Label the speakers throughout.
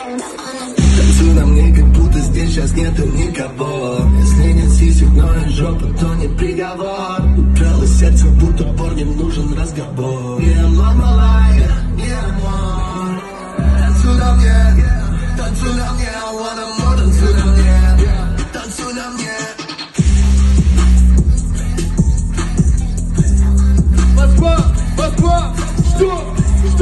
Speaker 1: Танцуй на мне, как будто здесь сейчас нету никого. Если нет сисек, но и жопа, то не приговор. Упрялось сердце, будто парням нужен разговор. Yeah, mama lie, yeah, more. Танцуй на мне, танцуй на мне, I wanna more. Танцуй на мне, танцуй на мне. Москва, Москва, что?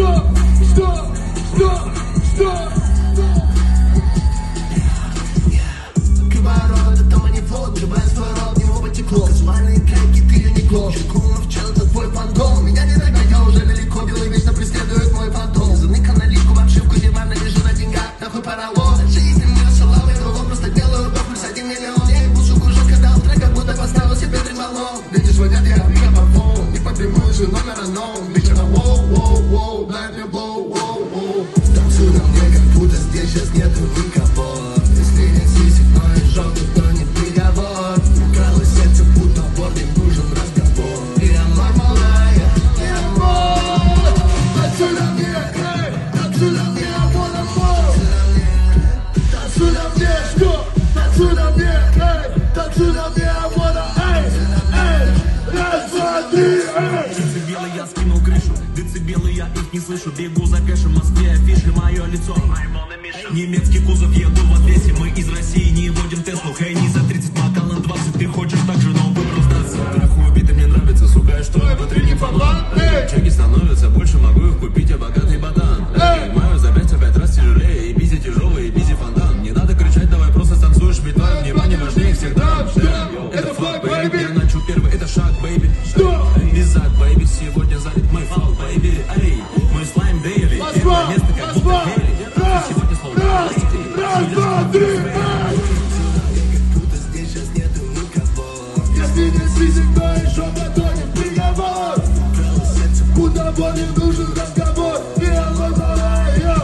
Speaker 1: Кибород, это манифлот, любая свой род, в него потекло. Казуальные клейки, ты юникло. Чекунов, чел, это твой фантом. Меня не догонял, уже велико, белый вечно преследует мой фантом. Заныкан на лику, в обшивку, дивана, лежу на деньгах, нахуй паровоз. Жизнь мне шалава, я другом просто делаю бог, плюс 1 миллион. Я ебу суку, жестко дал трек, как будто поставил себе тремолон. Видишь, звонят, я мегафон, не потребую же номер unknown. Вечера, воу, дай мне blow, воу. Танцуй на мне, как будто здесь сейчас нету никого. Если нет сисек, но и жопы, то не приговор. Укралось сердце, будто парням нужен разговор. Yeah, mama lie, yeah, more. Танцуй на мне, эй, танцуй на мне, I wanna more. Танцуй на мне, что? Танцуй на мне, эй, танцуй на мне, I wanna, эй, раз, два, три, эй.
Speaker 2: Децибелы я скинул крышу, децибелы я их не слышу. Бегу за кэшем, в Москве афиши, мое лицо. Немецкий кузов, еду в Одессе. Мы из России не водим Теслу. Хейни за 30, Макалан 20. Ты хочешь так же, но выбрал сдаться. Трахую биты, мне нравится, сука, что по не фаблан. Чеки становятся больше, могу их купить, я богатый ботан. Понимаю, за 5 раз тяжелее, и бизи тяжелый, и бизи фонтан. Не надо кричать, давай просто станцуешь, ведь твое внимание важнее всех драм. Это флаг, бэйби, я начал первый, это шаг, бэйби. Визак, бэйби, сегодня занят мой фал, бэйби. Эй, мой слайм дейли, первое место, как будто Хейли. Сегодня словно
Speaker 1: Раз, два, три, эй. Будто здесь сейчас нету никого. Если нет сисек, но и жопа, то не приговор. Укралось сердце, будто парням нужен разговор. Yeah, mama lie,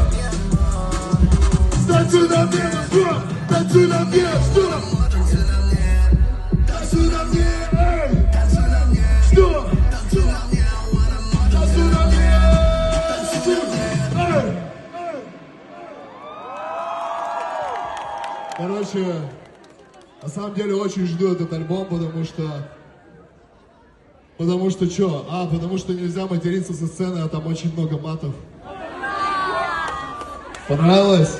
Speaker 1: танцуй на мне, Москва, танцуй на мне, что? Танцуй на мне, эй, танцуй на мне, что? Танцуй на мне, танцуй на мне, эй.
Speaker 3: Короче, на самом деле очень жду этот альбом, потому что что? Потому что нельзя материться со сцены, а там очень много матов. Понравилось?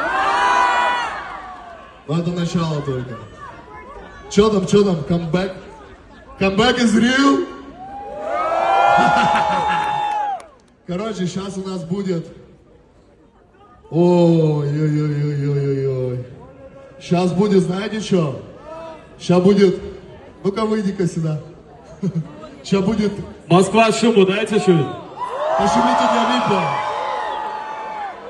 Speaker 3: Ну это начало только. Чё там, камбэк? Камбэк is real? Короче, сейчас у нас будет... Ой-ой-ой-ой-ой-ой. Сейчас будет, знаете что? Сейчас будет... Ну-ка, выйди-ка сюда. Сейчас будет...
Speaker 4: Москва, шуму дайте чуть.
Speaker 3: Пошумите для Випа.